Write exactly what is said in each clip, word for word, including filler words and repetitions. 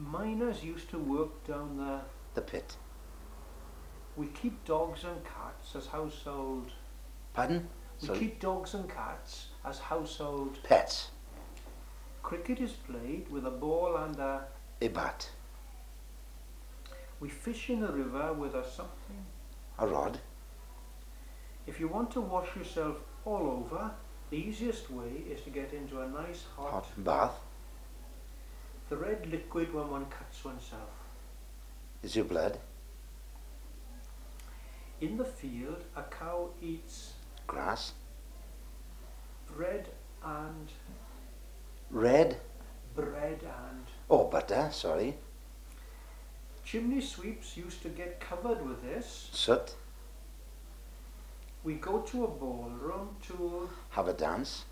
Miners used to work down the... The pit. We keep dogs and cats as household... Pardon? We Sorry. keep dogs and cats as household... Pets. Cricket is played with a ball and a... A bat. We fish in a river with a something... A rod. If you want to wash yourself all over, the easiest way is to get into a nice hot... Hot bath. The red liquid when one cuts oneself. Is your blood. In the field, a cow eats... Grass. Bread and... Red. Bread and... Oh, butter, sorry. Chimney sweeps used to get covered with this. Soot. We go to a ballroom to... Have a dance.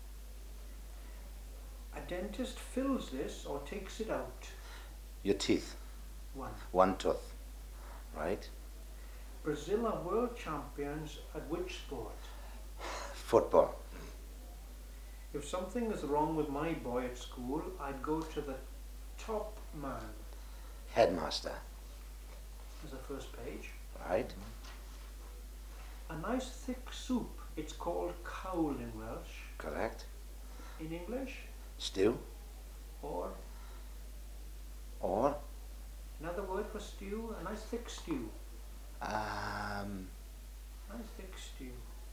A dentist fills this or takes it out. Your teeth. One. One tooth. Right. Brazil are world champions at which sport? Football. If something is wrong with my boy at school, I'd go to the top man. Headmaster. As the first page. Right. A nice thick soup. It's called cawl in Welsh. Correct. In English? Stew. Or Or another word for stew? A nice thick stew. um, Nice thick stew.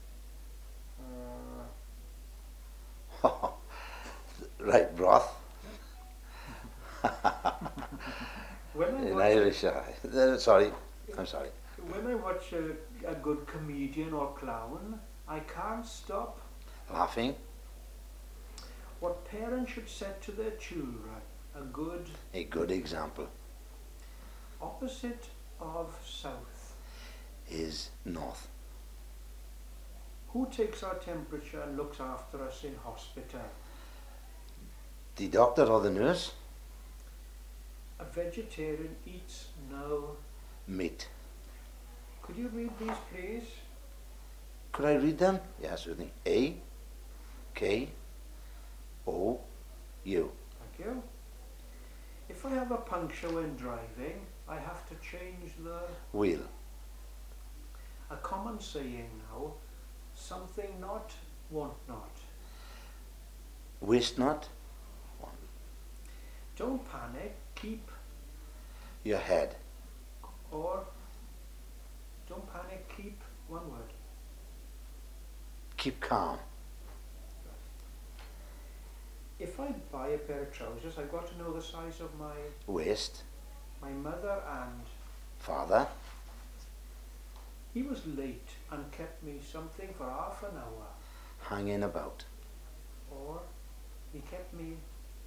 Uh, right, broth. when I In watch, Irish, uh, uh, sorry, I'm sorry. when I watch a, a good comedian or clown, I can't stop. Laughing. What parents should set to their children. A good A good example opposite of south. is north. Who takes our temperature and looks after us in hospital? The doctor or the nurse? A vegetarian eats no... Meat. Could you read these, please? Could I read them? Yes, with me. A, K, O, U. Thank you. If I have a puncture when driving, I have to change the... Wheel. A common saying now, something not, want not. Waste not. Don't panic, keep, Your head. or don't panic, keep, one word. Keep calm. If I buy a pair of trousers, I've got to know the size of my, Waist. my mother, and Father. he was late and kept me something for half an hour. Hanging about. Or he kept me,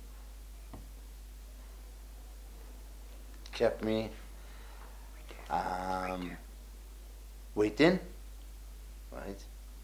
Kept me um, waiting. Right.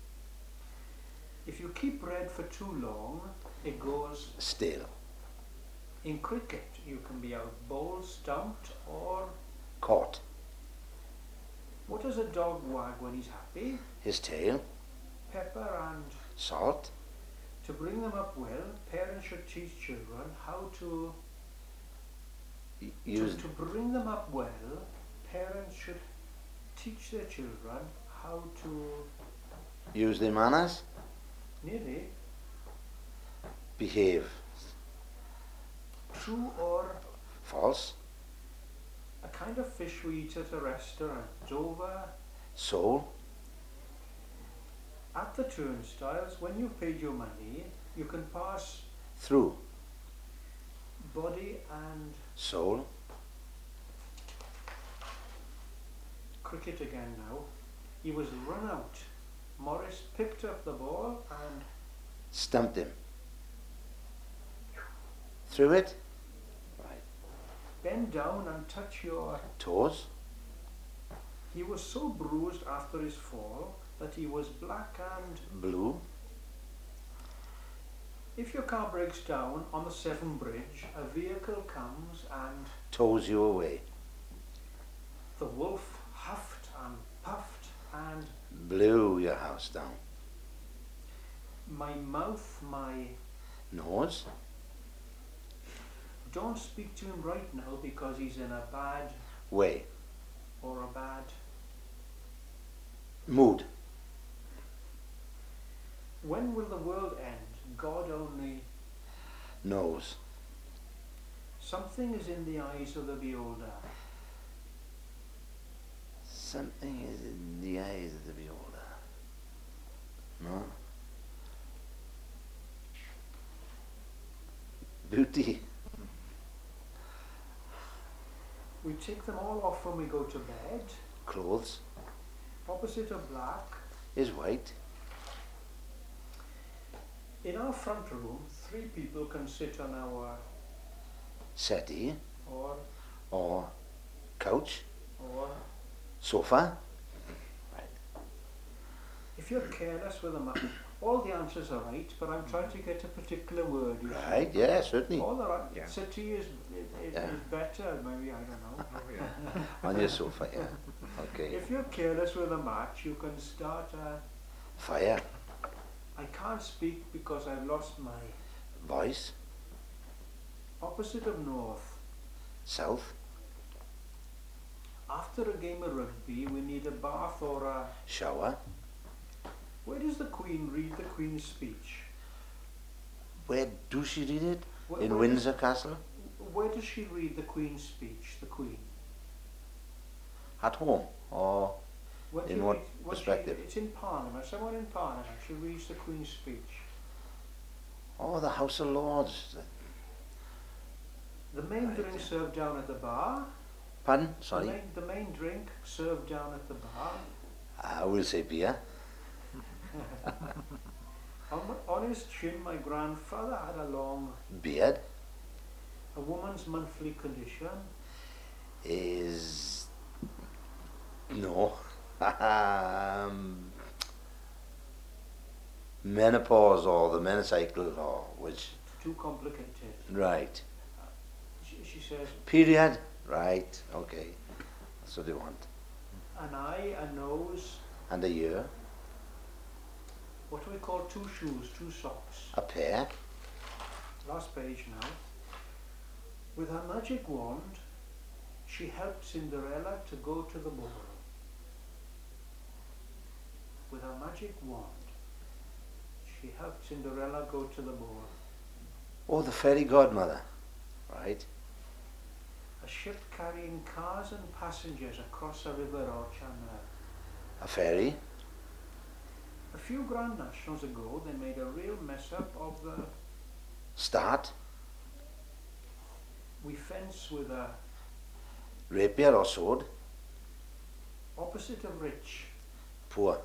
if you keep bread for too long, it goes... Still. In cricket, you can be out bowled, stumped, or... Caught. What does a dog wag when he's happy? His tail. Pepper, and Salt. to bring them up well, parents should teach children how to... y- To, Use to bring them up well, parents should teach their children how to... use their manners. Nearly. Behave. True or... False. A kind of fish we eat at a restaurant. Over... Soul. At the turnstiles, when you've paid your money, you can pass Through. body and Soul. cricket again now. He was run out. Morris picked up the ball and Stumped him. Through it. Right. bend down and touch your... Toes. He was so bruised after his fall that he was black and... Blue. If your car breaks down on the Severn Bridge, a vehicle comes and Toes you away. the wolf huffed and puffed and Blew your house down. my mouth, my... Nose. Don't speak to him right now because he's in a bad Way. or a bad. Mood. When will the world end? God only. Knows. Something is in the eyes of the beholder. Something is in the eyes of the beholder. No? Beauty. We take them all off when we go to bed. Clothes. Opposite of black. Is white. In our front room, three people can sit on our Settee. or Or couch. or Sofa. if you're careless with a map, all the answers are right, but I'm trying to get a particular word. You Right, see. yeah, certainly. All the right. Yeah. City is, is, Yeah. is better, maybe, I don't know. Oh, yeah. On your sofa, yeah. Okay. If you're careless with a match, you can start a, Fire. I can't speak because I've lost my Voice. opposite of north. South. After a game of rugby, we need a bath or a... Shower. Where does the Queen read the Queen's speech? Where do she read it? Where, In where Windsor Castle? Does, where does she read the Queen's speech, the Queen? At home? Or When In she what reads- when she- perspective? It's in Parliament. Someone in Parliament, she reads the Queen's speech. oh, the House of Lords? The main Right, drink yeah. served down at the bar. Pardon? The Sorry. main, the main drink served down at the bar. I will say beer. On, my- on his chin, my grandfather had a long, Beard a woman's monthly condition. is... No. um, menopause or the menocycle or which... Too complicated. Right. She, she says, Period. Right. Okay. That's what they want. an eye, a nose, And a year. what do we call two shoes, two socks. A pair. Last page now. With her magic wand, she helped Cinderella to go to the ball. With her magic wand, she helped Cinderella go to the ball. Oh, the fairy godmother. Right. A ship carrying cars and passengers across a river or channel. A fairy. A few Grand Nationals ago, they made a real mess up of the... Start. We fence with a Rapier or sword. opposite of rich. Poor.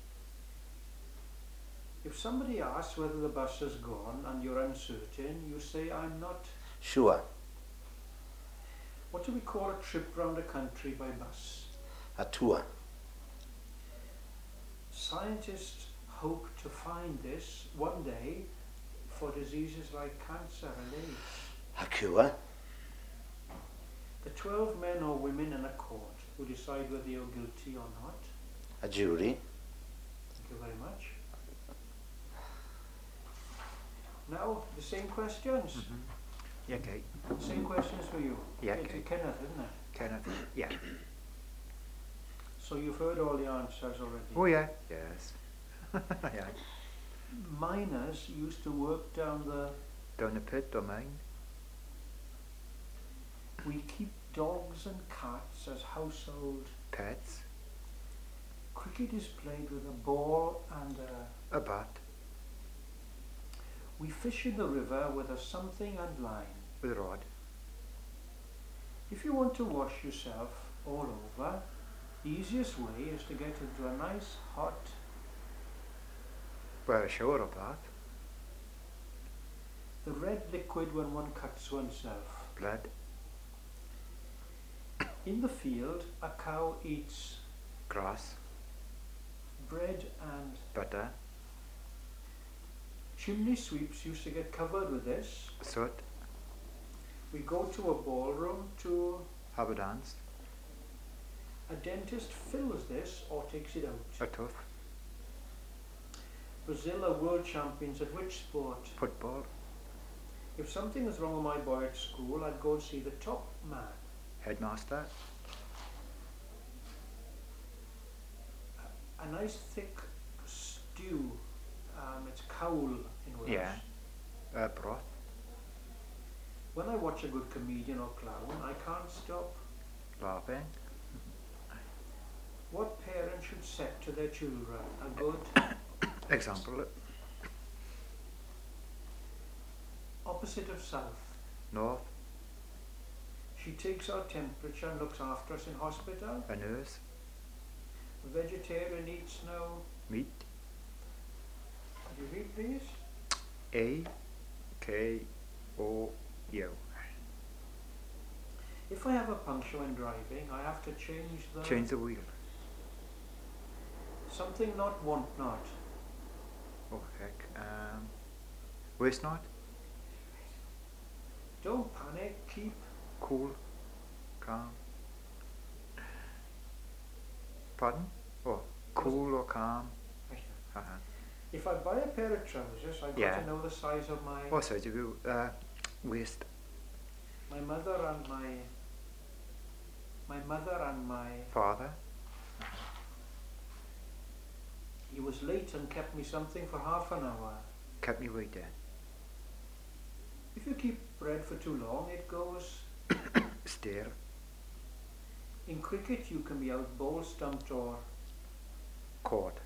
If somebody asks whether the bus has gone and you're uncertain, you say, I'm not. Sure. What do we call a trip round a country by bus? A tour. Scientists hope to find this one day for diseases like cancer and AIDS. A cure. The twelve men or women in a court who decide whether you're guilty or not. A jury. Thank you very much. Now, the same questions. Mm-hmm. Yeah, okay. Same questions for you. Yeah, It's okay. Kenneth, isn't it? Kenneth. Yeah. So you've heard all the answers already. Oh, yeah. Yes. yeah. Miners used to work down the... Down the pit or mine. We keep dogs and cats as household. Pets. Cricket is played with a ball and a... A bat. We fish in the river with a something and line. With a rod. If you want to wash yourself all over, the easiest way is to get into a nice hot... Well, a shower or bath. the red liquid when one cuts oneself. Blood. In the field, a cow eats Grass. bread and Butter. chimney sweeps used to get covered with this. Soot. We go to a ballroom to... Have a dance. a dentist fills this or takes it out. A tooth. Brazil are world champions at which sport? Football. If something was wrong with my boy at school, I'd go and see the top man. Headmaster. A, a nice thick stew. Um, it's cawl in Welsh. Yeah. Uh, broth. When I watch a good comedian or clown, I can't stop. Laughing. What parent should set to their children a good Example. opposite of south? North. She takes our temperature and looks after us in hospital. A nurse. A vegetarian eats no. Meat. Could you read these? A. K. O. U. If I have a puncture when driving, I have to change the Change the wheel. something not want not. Oh heck. Um, waste not. Don't panic. Keep Cool. Calm. Pardon? Oh, cool or calm. Uh-huh. If I buy a pair of trousers, I've got Yeah. to know the size of my What size of you? Uh, waist. my mother and my my mother and my Father. he was late and kept me something for half an hour. Kept me waiting. If you keep bread for too long, it goes. Stare. In cricket, you can be out ball stumped or. Caught.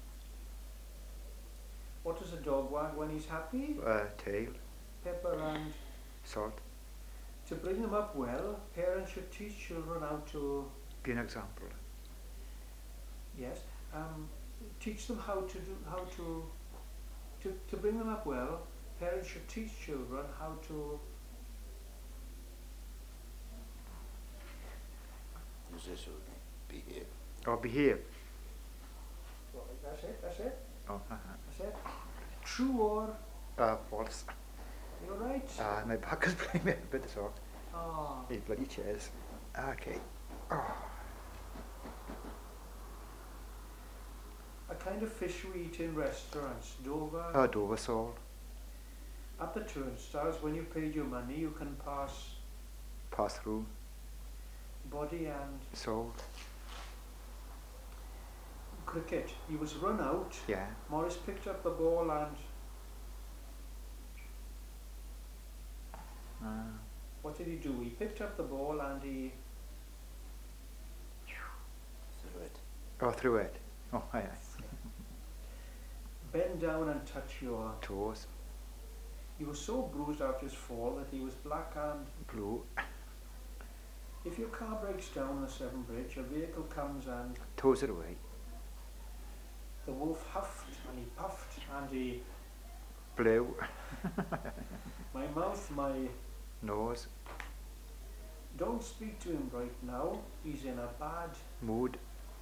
What does a dog want when he's happy? Uh, tail. Pepper and. Salt. To bring them up well, parents should teach children how to. Be an example. Yes. Um, teach them how to do how to. To to bring them up well, parents should teach children how to. Use this with me. Behave. Or behave. Well, that's it. That's it. Oh, uh-huh. That's it. True or. Uh, false. You're right. Uh, my back is playing me a bit of sort. Ah. These bloody chairs. Okay. Oh. A kind of fish we eat in restaurants. Dover. Uh, Dover sole. At the turnstiles, when you paid your money, you can pass Pass through. body and Soul. cricket. He was run out. Yeah. Morris picked up the ball and Uh, what did he do? He picked up the ball and he Through it. oh, through it. Oh, aye, aye. bent down and touched your. Toes. He was so bruised after his fall that he was black and. Blue. If your car breaks down on the Severn Bridge, a vehicle comes and Toes it away. the wolf huffed and he puffed and he. Blue. My mouth, my. Nose. Don't speak to him right now. He's in a bad. Mood.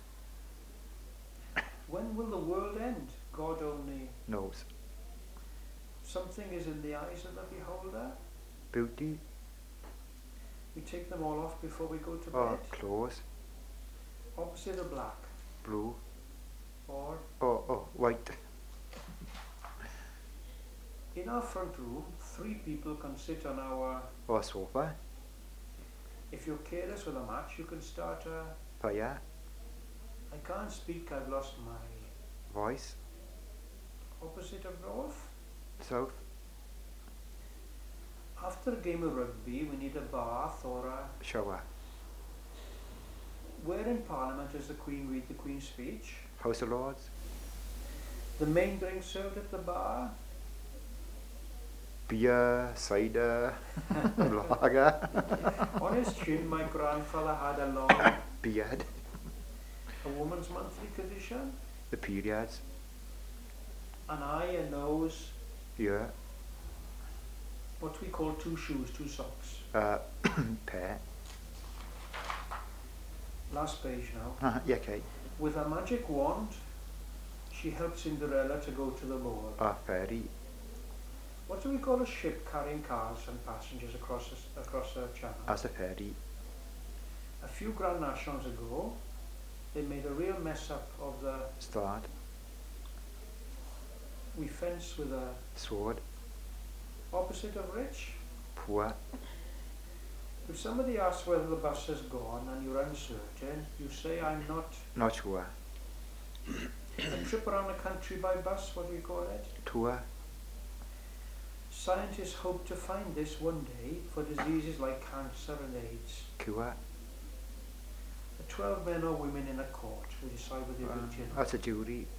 When will the world end? God only. Nose. Something is in the eyes of the beholder. Beauty. We take them all off before we go to Oh, bed. clothes. Opposite of black. Blue. Or Oh, oh, white. in our front room, three people can sit on our. Oh, sofa. If you're careless with a match, you can start a. Fire. I can't speak. I've lost my. Voice. Opposite of north. South. After a game of rugby, we need a bath or a. Shower. Where in Parliament does the Queen read the Queen's speech? House of Lords. The main drink served at the bar. Beer, cider, lager, On his chin, my grandfather had a long, beard, a woman's monthly condition, the periods, an eye, a nose, yeah, what we call two shoes, two socks. uh, pair, Last page now. uh, yeah, okay, With a magic wand, she helped Cinderella to go to the ball. uh, ferry, What do we call a ship carrying cars and passengers across a, across a channel? as a ferry, A few Grand Nationals ago, they made a real mess up of the. start, We fence with a sword, opposite of rich. Pua. If somebody asks whether the bus has gone and you're uncertain, you say, I'm not. Not sure. A trip around the country by bus, what do we call it? Tour. Scientists hope to find this one day for diseases like cancer and AIDS. Kua. The twelve men or women in a court will decide whether you're Uh, guilty or not. that's a jury.